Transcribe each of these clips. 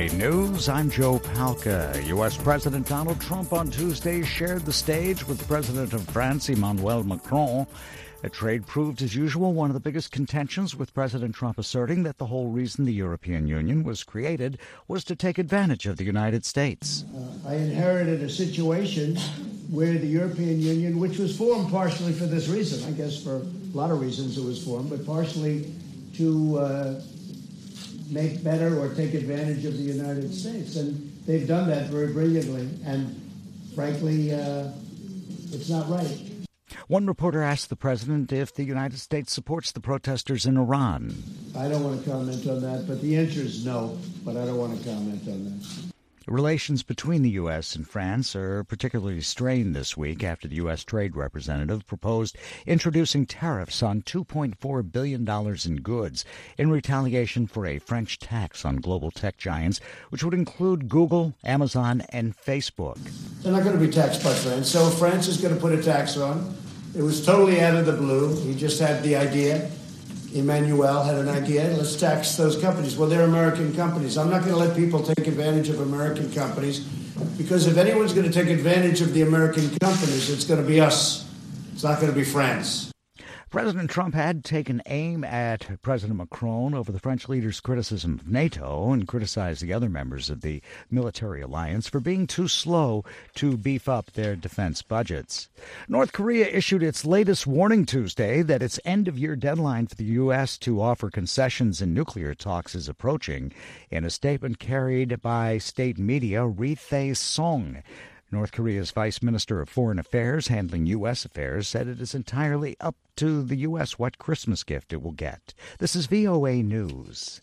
VOA News, I'm Joe Palca. U.S. President Donald Trump on Tuesday shared the stage with the President of France, Emmanuel Macron. A trade proved, as usual, one of the biggest contentions, with President Trump asserting that the whole reason the European Union was created was to take advantage of the United States. I inherited a situation where the European Union, which was formed partially for this reason, I guess for a lot of reasons it was formed, but partially to make better or take advantage of the United States. And they've done that very brilliantly. And frankly, it's not right. One reporter asked the president if the United States supports the protesters in Iran. I don't want to comment on that, but the answer is no, but I don't want to comment on that. Relations between the U.S. and France are particularly strained this week after the U.S. Trade Representative proposed introducing tariffs on $2.4 billion in goods in retaliation for a French tax on global tech giants, which would include Google, Amazon, and Facebook. They're not going to be taxed by France, so France is going to put a tax on. It was totally out of the blue. He just had the idea. Emmanuel had an idea, let's tax those companies. Well, they're American companies. I'm not going to let people take advantage of American companies, because if anyone's going to take advantage of the American companies, it's going to be us. It's not going to be France. President Trump had taken aim at President Macron over the French leader's criticism of NATO and criticized the other members of the military alliance for being too slow to beef up their defense budgets. North Korea issued its latest warning Tuesday that its end-of-year deadline for the U.S. to offer concessions in nuclear talks is approaching. In a statement carried by state media, Ri Thae-song, North Korea's Vice Minister of Foreign Affairs handling U.S. affairs, said it is entirely up to the U.S. what Christmas gift it will get. This is VOA News.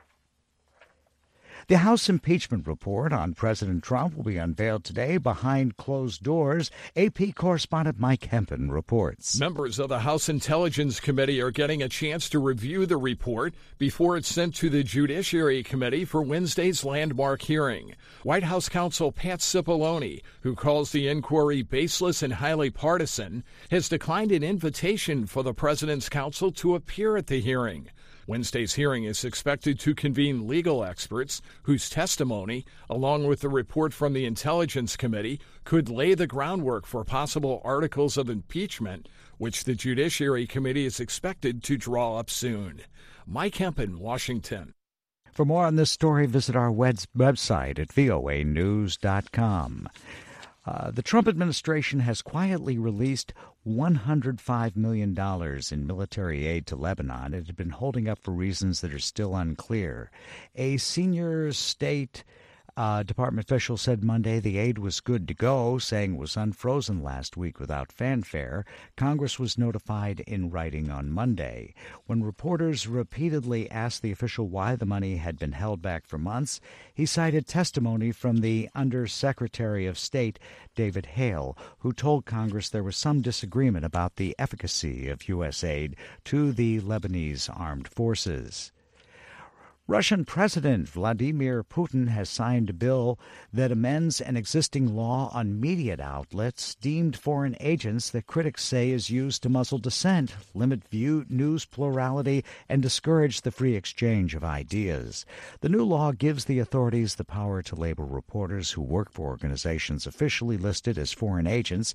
The House impeachment report on President Trump will be unveiled today behind closed doors. AP correspondent Mike Hempen reports. Members of the House Intelligence Committee are getting a chance to review the report before it's sent to the Judiciary Committee for Wednesday's landmark hearing. White House counsel Pat Cipollone, who calls the inquiry baseless and highly partisan, has declined an invitation for the president's counsel to appear at the hearing. Wednesday's hearing is expected to convene legal experts whose testimony, along with the report from the Intelligence Committee, could lay the groundwork for possible articles of impeachment, which the Judiciary Committee is expected to draw up soon. Mike Hempen, Washington. For more on this story, visit our website at voanews.com. The Trump administration has quietly released $105 million in military aid to Lebanon. It had been holding up for reasons that are still unclear. A senior State Department official said Monday the aid was good to go, saying it was unfrozen last week without fanfare. Congress was notified in writing on Monday. When reporters repeatedly asked the official why the money had been held back for months, he cited testimony from the Undersecretary of State, David Hale, who told Congress there was some disagreement about the efficacy of U.S. aid to the Lebanese armed forces. Russian President Vladimir Putin has signed a bill that amends an existing law on media outlets deemed foreign agents that critics say is used to muzzle dissent, limit news plurality, and discourage the free exchange of ideas. The new law gives the authorities the power to label reporters who work for organizations officially listed as foreign agents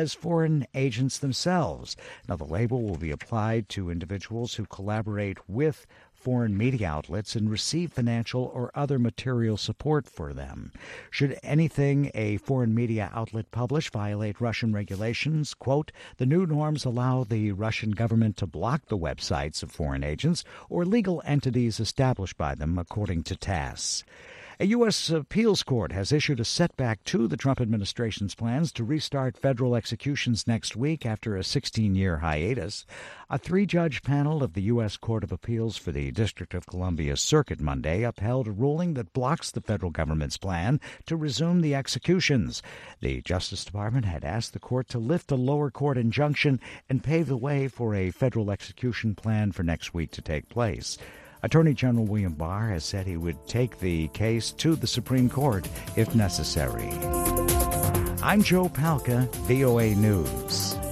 themselves. Now, the label will be applied to individuals who collaborate with foreign media outlets and receive financial or other material support for them. Should anything a foreign media outlet publish violate Russian regulations, quote, the new norms allow the Russian government to block the websites of foreign agents or legal entities established by them, according to TASS. A U.S. appeals court has issued a setback to the Trump administration's plans to restart federal executions next week after a 16-year hiatus. A three-judge panel of the U.S. Court of Appeals for the District of Columbia Circuit Monday upheld a ruling that blocks the federal government's plan to resume the executions. The Justice Department had asked the court to lift a lower court injunction and pave the way for a federal execution plan for next week to take place. Attorney General William Barr has said he would take the case to the Supreme Court if necessary. I'm Joe Palca, VOA News.